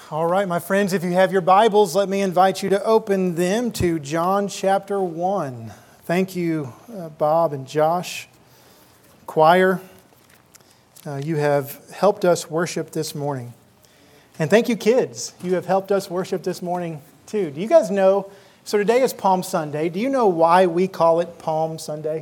All right, my friends, if you have your Bibles, let me invite you to open them to John chapter 1. Thank you, Bob and Josh. Choir, you have helped us worship this morning. And thank you, kids. You have helped us worship this morning, too. Do you guys know, so today is Palm Sunday. Do you know why we call it Palm Sunday?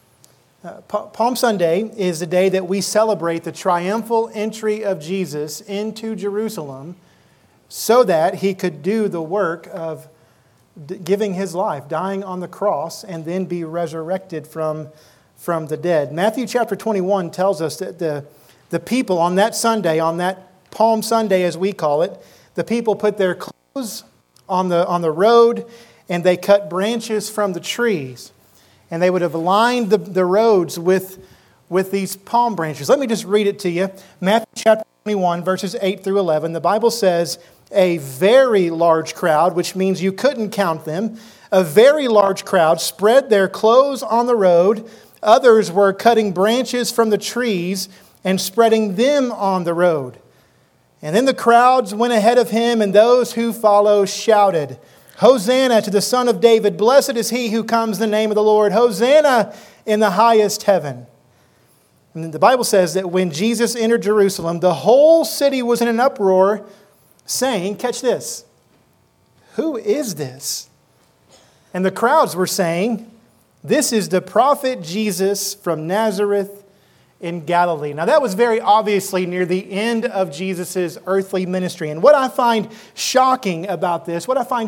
Palm Sunday is the day that we celebrate the triumphal entry of Jesus into Jerusalem so that He could do the work of giving His life, dying on the cross, and then be resurrected from the dead. Matthew chapter 21 tells us that the people on that Sunday, on that Palm Sunday as we call it, the people put their clothes on the road and they cut branches from the trees. And they would have lined the roads with these palm branches. Let me just read it to you. Matthew chapter 21, verses 8 through 11. The Bible says, a very large crowd, which means you couldn't count them, a very large crowd spread their clothes on the road. Others were cutting branches from the trees and spreading them on the road. And then the crowds went ahead of Him, and those who followed shouted, Hosanna to the Son of David. Blessed is He who comes in the name of the Lord. Hosanna in the highest heaven. And the Bible says that when Jesus entered Jerusalem, the whole city was in an uproar, saying, catch this, who is this? And the crowds were saying, this is the prophet Jesus from Nazareth in Galilee. Now that was very obviously near the end of Jesus' earthly ministry. And what I find shocking about this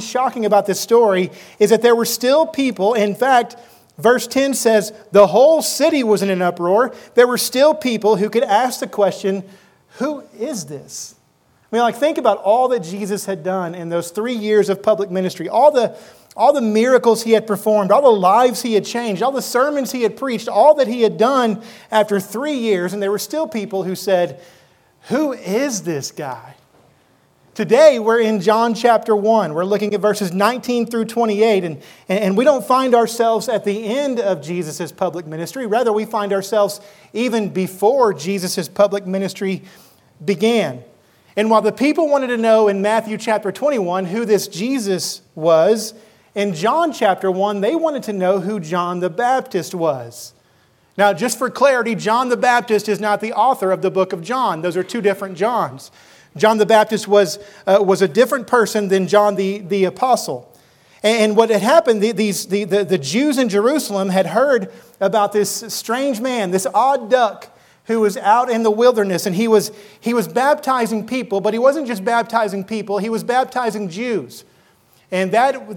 story is that there were still people, in fact, verse 10 says the whole city was in an uproar. There were still people who could ask the question, who is this? I mean, think about all that Jesus had done in those 3 years of public ministry, all the miracles He had performed, all the lives He had changed, all the sermons He had preached, all that He had done after 3 years. And there were still people who said, who is this guy? Today, we're in John chapter 1. We're looking at verses 19 through 28. And we don't find ourselves at the end of Jesus' public ministry. Rather, we find ourselves even before Jesus' public ministry began. And while the people wanted to know in Matthew chapter 21 who this Jesus was, in John chapter 1, they wanted to know who John the Baptist was. Now, just for clarity, John the Baptist is not the author of the book of John. Those are two different Johns. John the Baptist was a different person than John the apostle. And what had happened, the Jews in Jerusalem had heard about this strange man, this odd duck, who was out in the wilderness, and he was baptizing people, but he wasn't just baptizing people, he was baptizing Jews. And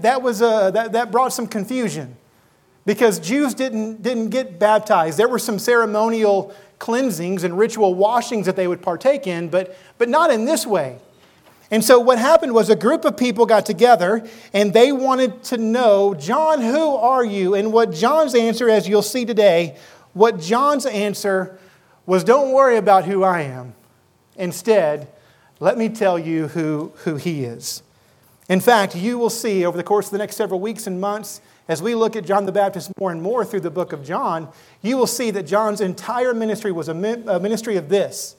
that brought some confusion, because Jews didn't get baptized. There were some ceremonial cleansings and ritual washings that they would partake in, but not in this way. And so what happened was a group of people got together, and they wanted to know, John, who are you? And what John's answer, as you'll see today, what John's answer was, don't worry about who I am. Instead, let me tell you who He is. In fact, you will see over the course of the next several weeks and months, as we look at John the Baptist more and more through the book of John, you will see that John's entire ministry was a ministry of this,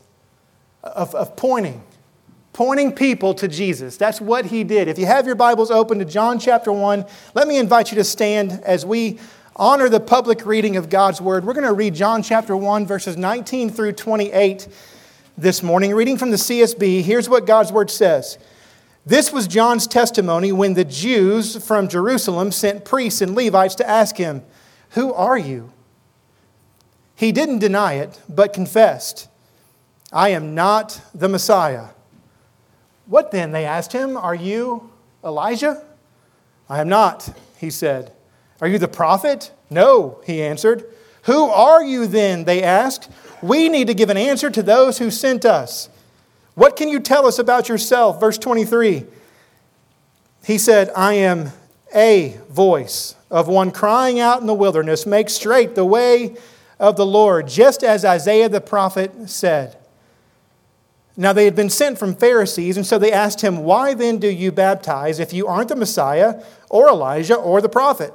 of pointing people to Jesus. That's what He did. If you have your Bibles open to John chapter 1, let me invite you to stand as we honor the public reading of God's Word. We're going to read John chapter 1, verses 19 through 28 this morning. Reading from the CSB, here's what God's Word says. This was John's testimony when the Jews from Jerusalem sent priests and Levites to ask him, who are you? He didn't deny it, but confessed, I am not the Messiah. What then? They asked him, are you Elijah? I am not, he said. Are you the prophet? No, he answered. Who are you then? They asked. We need to give an answer to those who sent us. What can you tell us about yourself? Verse 23. He said, I am a voice of one crying out in the wilderness, make straight the way of the Lord, just as Isaiah the prophet said. Now they had been sent from Pharisees, and so they asked him, why then do you baptize if you aren't the Messiah or Elijah or the prophet?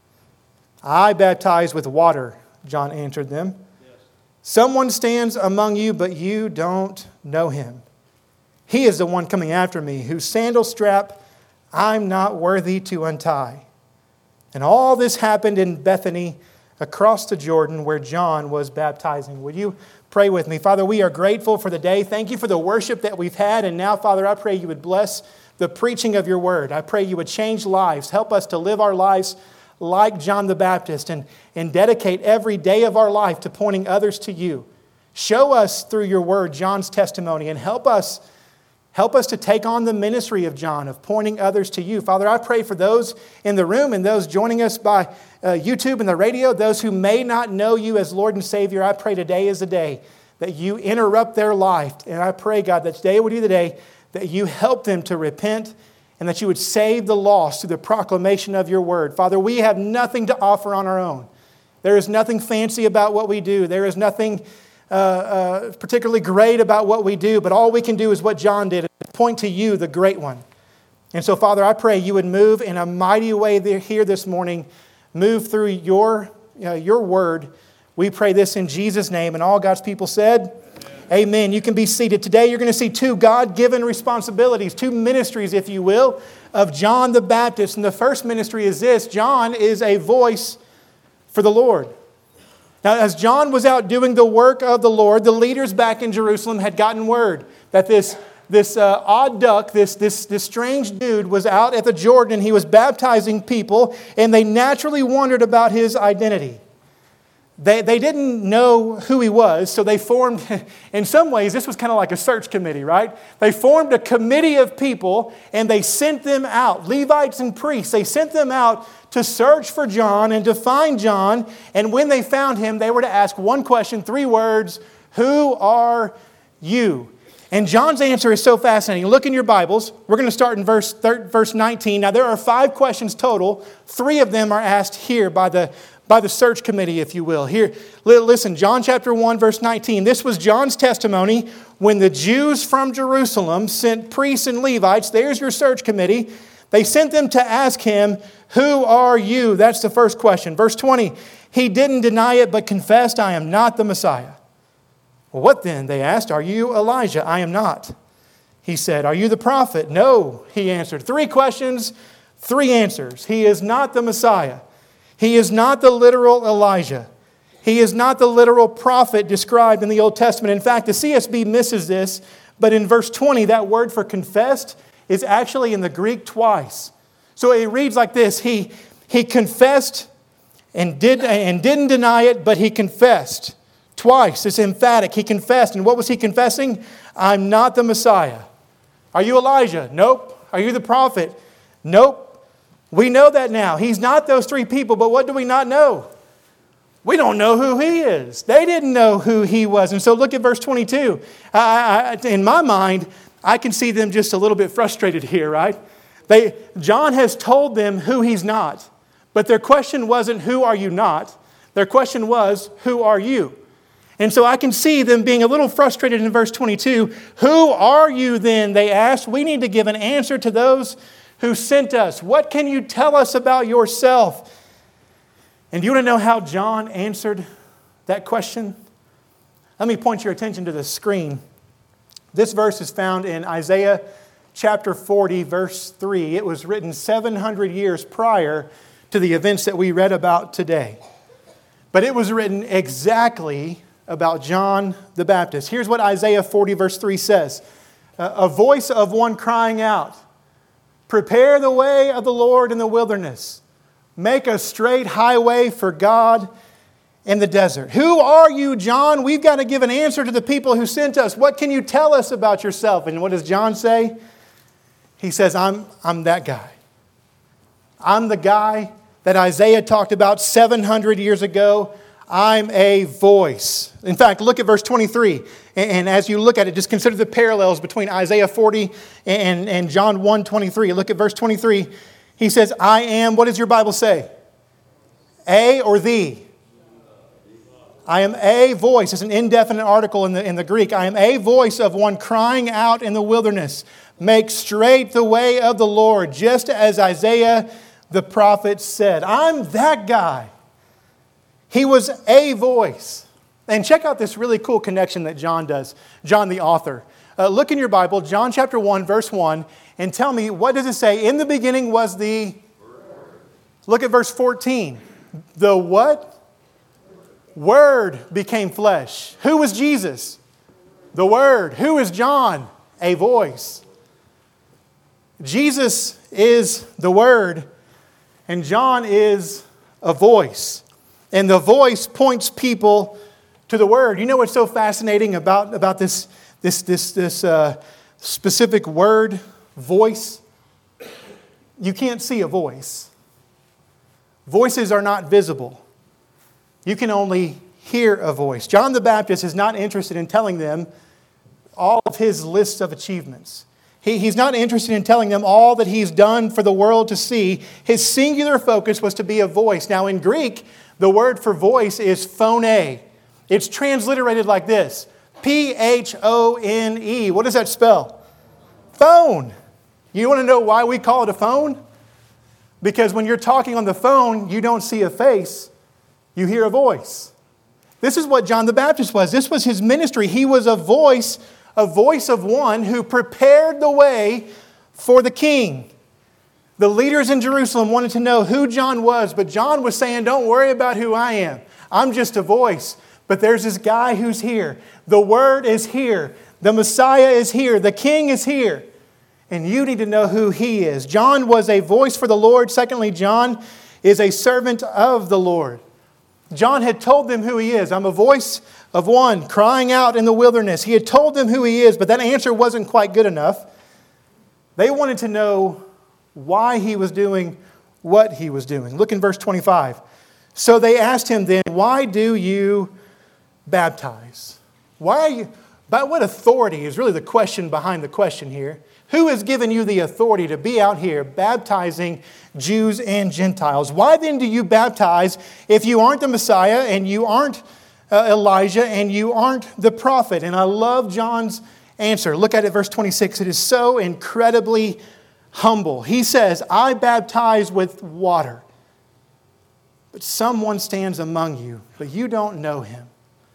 I baptize with water, John answered them. Yes. Someone stands among you, but you don't know him. He is the one coming after me, whose sandal strap I'm not worthy to untie." And all this happened in Bethany, across the Jordan, where John was baptizing. Would you pray with me? Father, we are grateful for the day. Thank you for the worship that we've had. And now, Father, I pray you would bless the preaching of your word. I pray you would change lives. Help us to live our lives like John the Baptist and dedicate every day of our life to pointing others to you. Show us through your word John's testimony and help us to take on the ministry of John, of pointing others to you. Father, I pray for those in the room and those joining us by YouTube and the radio, those who may not know you as Lord and Savior. I pray today is the day that you interrupt their life. And I pray, God, that today would be the day that you help them to repent and that you would save the lost through the proclamation of your word. Father, we have nothing to offer on our own. There is nothing fancy about what we do. There is nothing particularly great about what we do, but all we can do is what John did, point to you, the great one. And so, Father, I pray you would move in a mighty way here this morning, move through your word. We pray this in Jesus' name, and all God's people said, Amen. You can be seated. Today you're going to see two God-given responsibilities, two ministries, if you will, of John the Baptist. And the first ministry is this: John is a voice for the Lord. Now, as John was out doing the work of the Lord, the leaders back in Jerusalem had gotten word that this odd duck, this strange dude was out at the Jordan and he was baptizing people, and they naturally wondered about his identity. They didn't know who he was, so they formed, in some ways, this was kind of like a search committee, right? They formed a committee of people and they sent them out, Levites and priests. They sent them out to search for John and to find John. And when they found him, they were to ask one question, 3 words: who are you? And John's answer is so fascinating. Look in your Bibles. We're going to start in verse 19. Now, there are 5 questions total. 3 of them are asked here by the search committee, if you will. Here, listen, John chapter 1, verse 19. This was John's testimony when the Jews from Jerusalem sent priests and Levites. There's your search committee. They sent them to ask him, who are you? That's the first question. Verse 20, he didn't deny it, but confessed, I am not the Messiah. Well, what then? They asked, are you Elijah? I am not. He said, are you the prophet? No, he answered. 3 questions, 3 answers. He is not the Messiah. He is not the literal Elijah. He is not the literal prophet described in the Old Testament. In fact, the CSB misses this, but in verse 20, that word for confessed is actually in the Greek twice. So it reads like this: He confessed and didn't deny it, but he confessed. Twice. It's emphatic. He confessed. And what was he confessing? I'm not the Messiah. Are you Elijah? Nope. Are you the prophet? Nope. We know that now. He's not those 3 people, but what do we not know? We don't know who he is. They didn't know who he was. And so look at verse 22. In my mind, I can see them just a little bit frustrated here, right? John has told them who he's not. But their question wasn't, who are you not? Their question was, who are you? And so I can see them being a little frustrated in verse 22. Who are you then? They asked. We need to give an answer to those who sent us. What can you tell us about yourself? And do you want to know how John answered that question? Let me point your attention to the screen. This verse is found in Isaiah chapter 40, verse 3. It was written 700 years prior to the events that we read about today. But it was written exactly about John the Baptist. Here's what Isaiah 40, verse 3 says. A voice of one crying out, prepare the way of the Lord in the wilderness. Make a straight highway for God in the desert. Who are you, John? We've got to give an answer to the people who sent us. What can you tell us about yourself? And what does John say? He says, I'm that guy. I'm the guy that Isaiah talked about 700 years ago. I'm a voice. In fact, look at verse 23. And as you look at it, just consider the parallels between Isaiah 40 and John 1:23. Look at verse 23. He says, I am, what does your Bible say? A or the? I am a voice. It's an indefinite article in the Greek. I am a voice of one crying out in the wilderness. Make straight the way of the Lord, just as Isaiah the prophet said. I'm that guy. He was a voice. And check out this really cool connection that John does. John, the author. Look in your Bible, John chapter 1, verse 1, and tell me, what does it say? In the beginning was the... Look at verse 14. The what? Word became flesh. Who was Jesus? The Word. Who is John? A voice. Jesus is the Word, and John is a voice. And the voice points people to the Word. You know what's so fascinating about this specific word, voice? You can't see a voice. Voices are not visible. You can only hear a voice. John the Baptist is not interested in telling them all of his lists of achievements. He's not interested in telling them all that he's done for the world to see. His singular focus was to be a voice. Now in Greek, the word for voice is phone. It's transliterated like this. Phone. What does that spell? Phone. You want to know why we call it a phone? Because when you're talking on the phone, you don't see a face, you hear a voice. This is what John the Baptist was. This was his ministry. He was a voice of one who prepared the way for the king. The leaders in Jerusalem wanted to know who John was, but John was saying, don't worry about who I am. I'm just a voice. But there's this guy who's here. The Word is here. The Messiah is here. The King is here. And you need to know who He is. John was a voice for the Lord. Secondly, John is a servant of the Lord. John had told them who he is. I'm a voice of one crying out in the wilderness. He had told them who he is, but that answer wasn't quite good enough. They wanted to know why he was doing what he was doing. Look in verse 25. So they asked him then, why do you baptize? Why are you, by what authority is really the question behind the question here. Who has given you the authority to be out here baptizing Jews and Gentiles? Why then do you baptize if you aren't the Messiah and you aren't Elijah and you aren't the prophet? And I love John's answer. Look at it, verse 26. It is so incredibly humble. He says, I baptize with water, but someone stands among you, but you don't know him.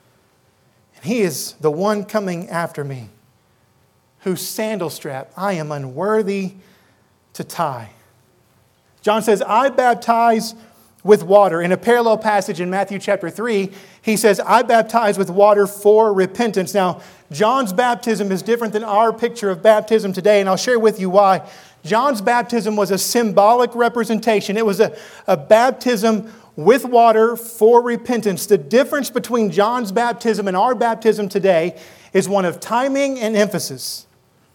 And he is the one coming after me, whose sandal strap I am unworthy to tie. John says, I baptize with water. In a parallel passage in Matthew chapter 3, he says, I baptize with water for repentance. Now, John's baptism is different than our picture of baptism today, and I'll share with you why. John's baptism was a symbolic representation. It was a baptism with water for repentance. The difference between John's baptism and our baptism today is one of timing and emphasis.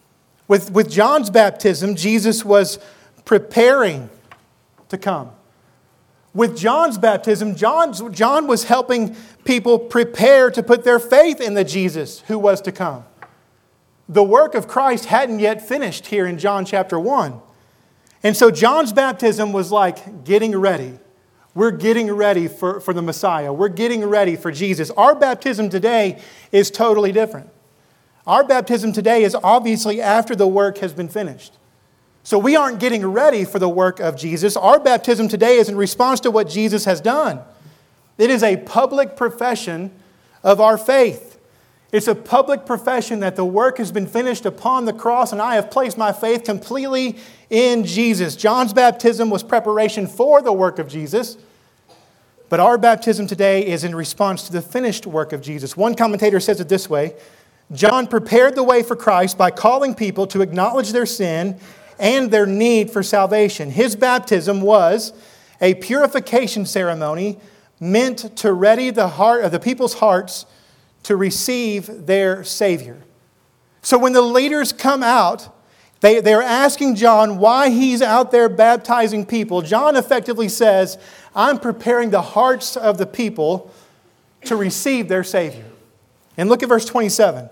With John's baptism, Jesus was preparing to come. With John's baptism, John was helping people prepare to put their faith in the Jesus who was to come. The work of Christ hadn't yet finished here in John chapter 1. And so John's baptism was like getting ready. We're getting ready for the Messiah. We're getting ready for Jesus. Our baptism today is totally different. Our baptism today is obviously after the work has been finished. So we aren't getting ready for the work of Jesus. Our baptism today is in response to what Jesus has done. It is a public profession of our faith. It's a public profession that the work has been finished upon the cross and I have placed my faith completely in Jesus. John's baptism was preparation for the work of Jesus, but our baptism today is in response to the finished work of Jesus. One commentator says it this way: John prepared the way for Christ by calling people to acknowledge their sin and their need for salvation. His baptism was a purification ceremony meant to ready the heart of the people's hearts to receive their Savior. So when the leaders come out, they're asking John why he's out there baptizing people. John effectively says, I'm preparing the hearts of the people to receive their Savior. And look at verse 27.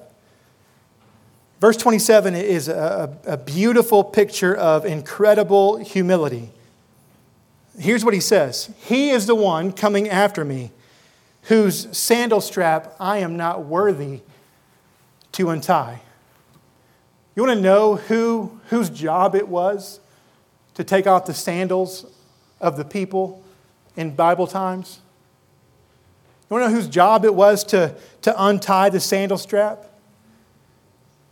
Verse 27 is a beautiful picture of incredible humility. Here's what he says. He is the one coming after me, whose sandal strap I am not worthy to untie. You want to know whose job it was to take off the sandals of the people in Bible times? You want to know whose job it was to untie the sandal strap?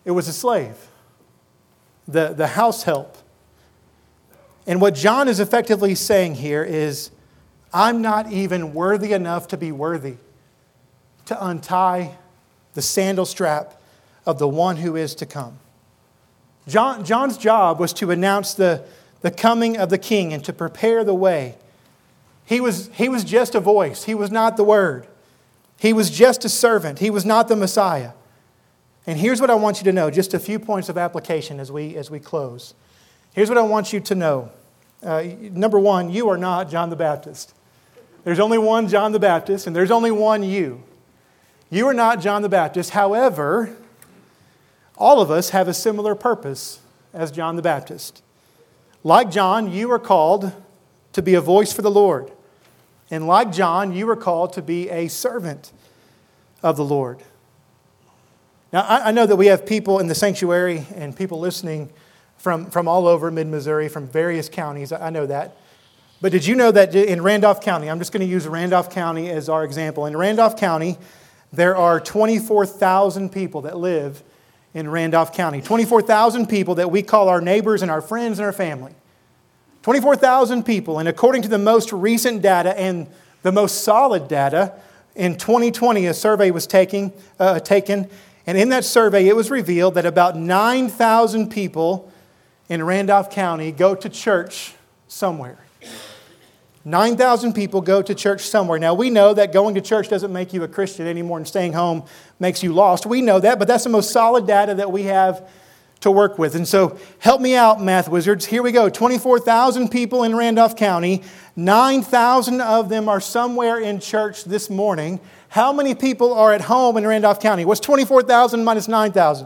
It was a slave, the house help. And what John is effectively saying here is, I'm not even worthy enough to be worthy to untie the sandal strap of the one who is to come. John's job was to announce the coming of the King and to prepare the way. He was just a voice. He was not the Word. He was just a servant. He was not the Messiah. And here's what I want you to know, just a few points of application as we close. Here's what I want you to know. Number one, you are not John the Baptist. There's only one John the Baptist, and there's only one you. You are not John the Baptist. However, all of us have a similar purpose as John the Baptist. Like John, you are called to be a voice for the Lord. And like John, you are called to be a servant of the Lord. Now, I know that we have people in the sanctuary and people listening from all over mid-Missouri, from various counties. I know that. But did you know that in Randolph County, I'm just going to use Randolph County as our example. In Randolph County, there are 24,000 people that live in Randolph County. 24,000 people that we call our neighbors and our friends and our family. 24,000 people. And according to the most recent data and the most solid data, in 2020 a survey was taken. And in that survey it was revealed that about 9,000 people in Randolph County go to church somewhere. 9,000 people go to church somewhere. Now, we know that going to church doesn't make you a Christian any more than staying home makes you lost. We know that, but that's the most solid data that we have to work with. And so, help me out, math wizards. Here we go. 24,000 people in Randolph County. 9,000 of them are somewhere in church this morning. How many people are at home in Randolph County? What's 24,000 minus 9,000?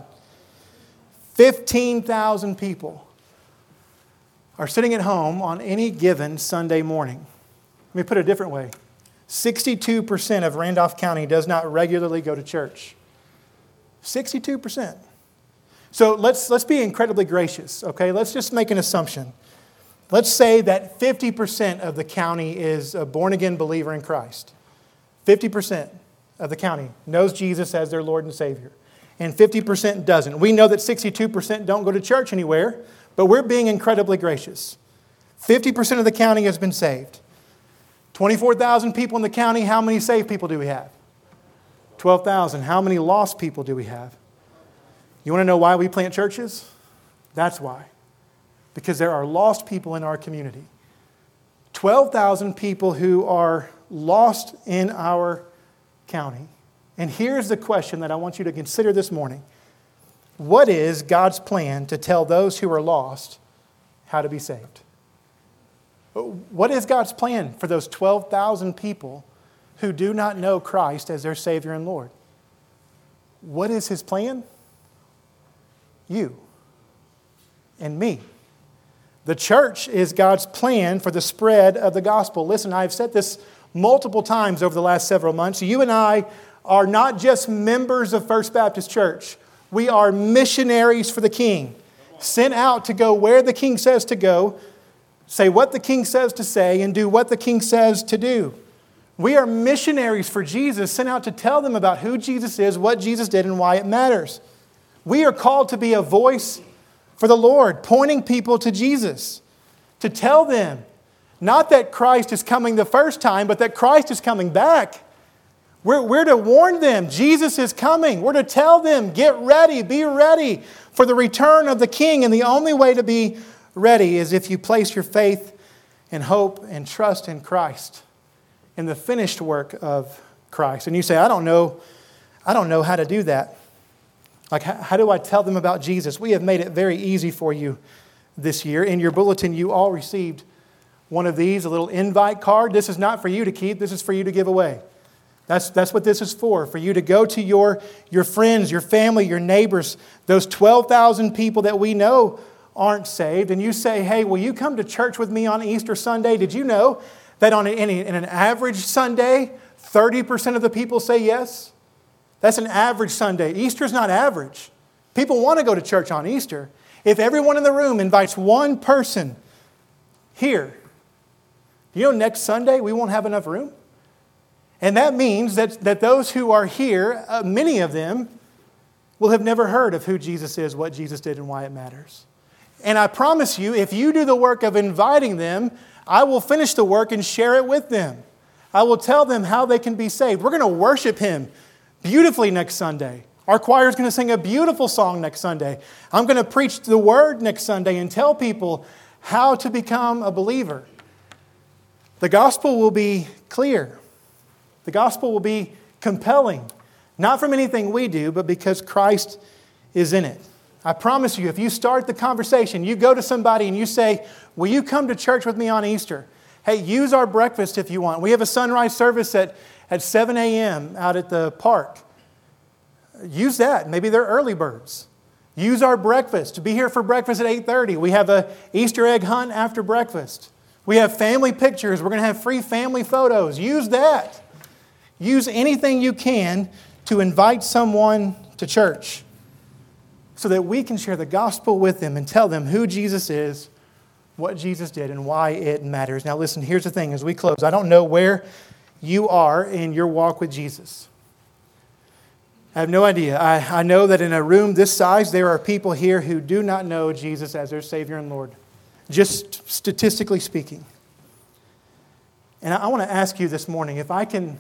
15,000 people are sitting at home on any given Sunday morning. Let me put it a different way. 62% of Randolph County does not regularly go to church. 62%. So let's be incredibly gracious, okay? Let's just make an assumption. Let's say that 50% of the county is a born-again believer in Christ. 50% of the county knows Jesus as their Lord and Savior. And 50% doesn't. We know that 62% don't go to church anywhere, but we're being incredibly gracious. 50% of the county has been saved. 24,000 people in the county, how many saved people do we have? 12,000. How many lost people do we have? You want to know why we plant churches? That's why. Because there are lost people in our community. 12,000 people who are lost in our county. And here's the question that I want you to consider this morning. What is God's plan to tell those who are lost how to be saved? What is God's plan for those 12,000 people who do not know Christ as their Savior and Lord? What is His plan? You and me. The church is God's plan for the spread of the gospel. Listen, I've said this multiple times over the last several months. You and I are not just members of First Baptist Church. We are missionaries for the King, sent out to go where the King says to go, say what the King says to say, and do what the King says to do. We are missionaries for Jesus, sent out to tell them about who Jesus is, what Jesus did, and why it matters. We are called to be a voice for the Lord, pointing people to Jesus, to tell them, not that Christ is coming the first time, but that Christ is coming back. We're to warn them, Jesus is coming. We're to tell them, get ready, be ready for the return of the King. And the only way to be ready is if you place your faith and hope and trust in Christ, in the finished work of Christ. And you say, I don't know how to do that. Like, how do I tell them about Jesus? We have made it very easy for you this year. In your bulletin, you all received one of these, a little invite card. This is not for you to keep. This is for you to give away. That's what this is for you to go to your friends, your family, your neighbors, those 12,000 people that we know aren't saved, and you say, hey, will you come to church with me on Easter Sunday? Did you know that in an average Sunday, 30% of the people say yes? That's an average Sunday. Easter's not average. People want to go to church on Easter. If everyone in the room invites one person here, you know next Sunday we won't have enough room? And that means that those who are here, many of them, will have never heard of who Jesus is, what Jesus did, and why it matters. And I promise you, if you do the work of inviting them, I will finish the work and share it with them. I will tell them how they can be saved. We're going to worship Him beautifully next Sunday. Our choir is going to sing a beautiful song next Sunday. I'm going to preach the Word next Sunday and tell people how to become a believer. The gospel will be clear. The gospel will be compelling. Not from anything we do, but because Christ is in it. I promise you, if you start the conversation, you go to somebody and you say, will you come to church with me on Easter? Hey, use our breakfast if you want. We have a sunrise service at 7 a.m. out at the park. Use that. Maybe they're early birds. Use our breakfast. Be here for breakfast at 8:30. We have an Easter egg hunt after breakfast. We have family pictures. We're going to have free family photos. Use that. Use anything you can to invite someone to church so that we can share the gospel with them and tell them who Jesus is, what Jesus did, and why it matters. Now listen, here's the thing as we close. I don't know where you are in your walk with Jesus. I have no idea. I know that in a room this size, there are people here who do not know Jesus as their Savior and Lord, just statistically speaking. And I want to ask you this morning, if I can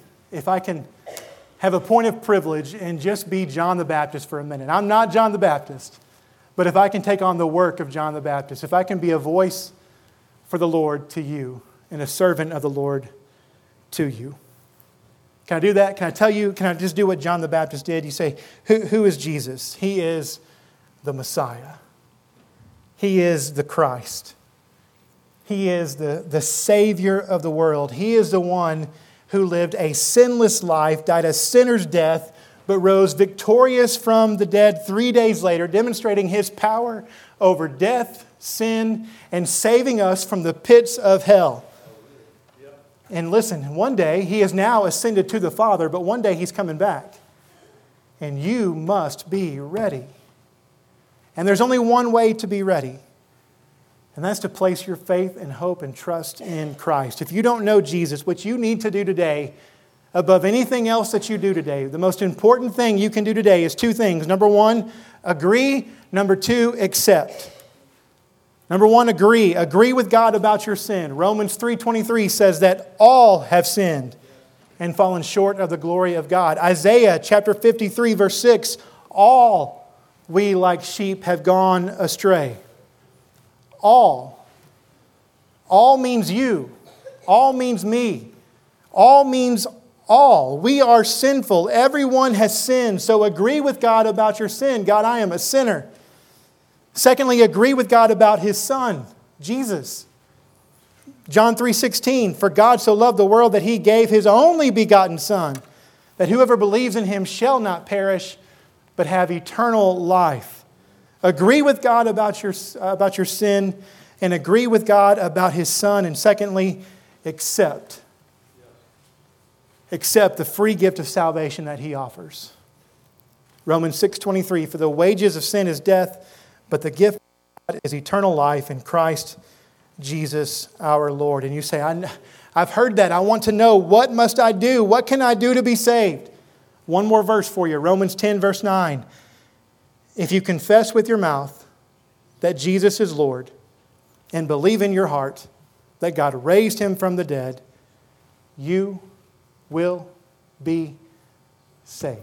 have a point of privilege and just be John the Baptist for a minute. I'm not John the Baptist, but if I can take on the work of John the Baptist, if I can be a voice for the Lord to you and a servant of the Lord to you. Can I do that? Can I tell you, can I just do what John the Baptist did? You say, who is Jesus? He is the Messiah. He is the Christ. He is the Savior of the world. He is the one who lived a sinless life, died a sinner's death, but rose victorious from the dead 3 days later, demonstrating His power over death, sin, and saving us from the pits of hell. And listen, one day He has now ascended to the Father, but one day He's coming back. And you must be ready. And there's only one way to be ready. And that's to place your faith and hope and trust in Christ. If you don't know Jesus, what you need to do today, above anything else that you do today, the most important thing you can do today is two things. Number one, agree. Number two, accept. Number one, agree. Agree with God about your sin. Romans 3:23 says that all have sinned and fallen short of the glory of God. Isaiah chapter 53 verse 6, all we like sheep have gone astray. All. All means you. All means me. All means all. We are sinful. Everyone has sinned. So agree with God about your sin. God, I am a sinner. Secondly, agree with God about His Son, Jesus. John 3:16, for God so loved the world that He gave His only begotten Son, that whoever believes in Him shall not perish, but have eternal life. Agree with God about your sin, and agree with God about His Son. And secondly, accept. Accept the free gift of salvation that He offers. Romans 6:23, for the wages of sin is death, but the gift of God is eternal life in Christ Jesus our Lord. And you say, I've heard that. I want to know, what must I do? What can I do to be saved? One more verse for you. Romans 10 verse 9. If you confess with your mouth that Jesus is Lord and believe in your heart that God raised Him from the dead, you will be saved.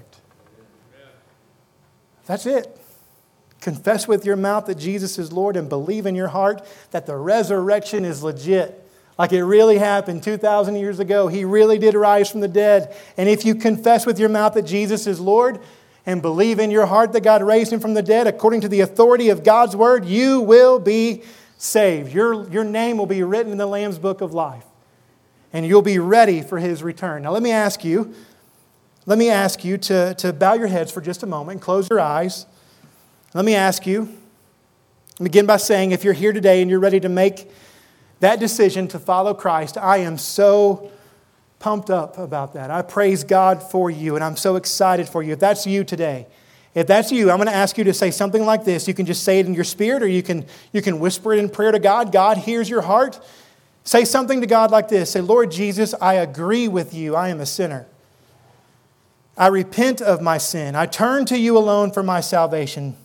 That's it. Confess with your mouth that Jesus is Lord and believe in your heart that the resurrection is legit. Like it really happened 2,000 years ago. He really did rise from the dead. And if you confess with your mouth that Jesus is Lord and believe in your heart that God raised Him from the dead, according to the authority of God's Word, you will be saved. Your name will be written in the Lamb's Book of Life. And you'll be ready for His return. Now let me ask you to bow your heads for just a moment and close your eyes. Let me ask you, begin by saying, if you're here today and you're ready to make that decision to follow Christ, I am so pumped up about that. I praise God for you, and I'm so excited for you. If that's you today, I'm going to ask you to say something like this. You can just say it in your spirit, or you can whisper it in prayer to God. God hears your heart. Say something to God like this. Say, Lord Jesus, I agree with you. I am a sinner. I repent of my sin. I turn to you alone for my salvation.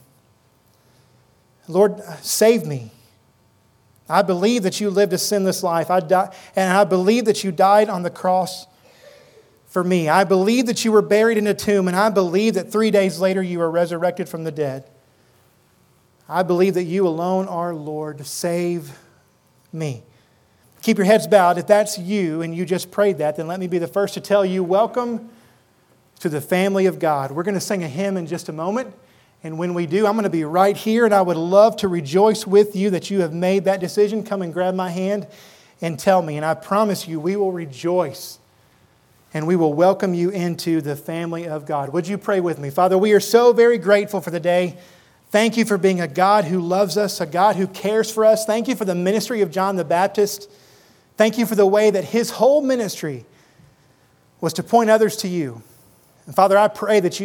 Lord, save me. I believe that you lived a sinless life. And I believe that you died on the cross for me. I believe that you were buried in a tomb, and I believe that 3 days later you were resurrected from the dead. I believe that you alone are Lord. Save me. Keep your heads bowed. If that's you and you just prayed that, then let me be the first to tell you, welcome to the family of God. We're going to sing a hymn in just a moment. And when we do, I'm going to be right here, and I would love to rejoice with you that you have made that decision. Come and grab my hand and tell me. And I promise you, we will rejoice and we will welcome you into the family of God. Would you pray with me? Father, we are so very grateful for the day. Thank you for being a God who loves us, a God who cares for us. Thank you for the ministry of John the Baptist. Thank you for the way that his whole ministry was to point others to you. And Father, I pray that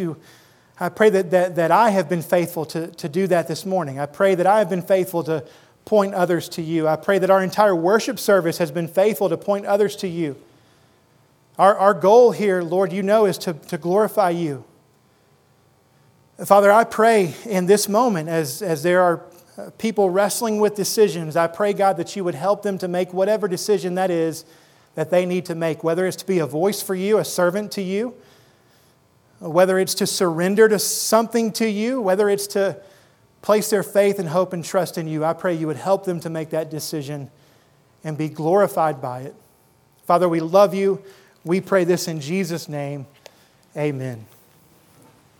I have been faithful to do that this morning. I pray that I have been faithful to point others to you. I pray that our entire worship service has been faithful to point others to you. Our goal here, Lord, you know, is to glorify you. Father, I pray in this moment as there are people wrestling with decisions, I pray, God, that you would help them to make whatever decision that is that they need to make, whether it's to be a voice for you, a servant to you, whether it's to surrender to something to you, whether it's to place their faith and hope and trust in you. I pray you would help them to make that decision and be glorified by it. Father, we love you. We pray this in Jesus' name. Amen.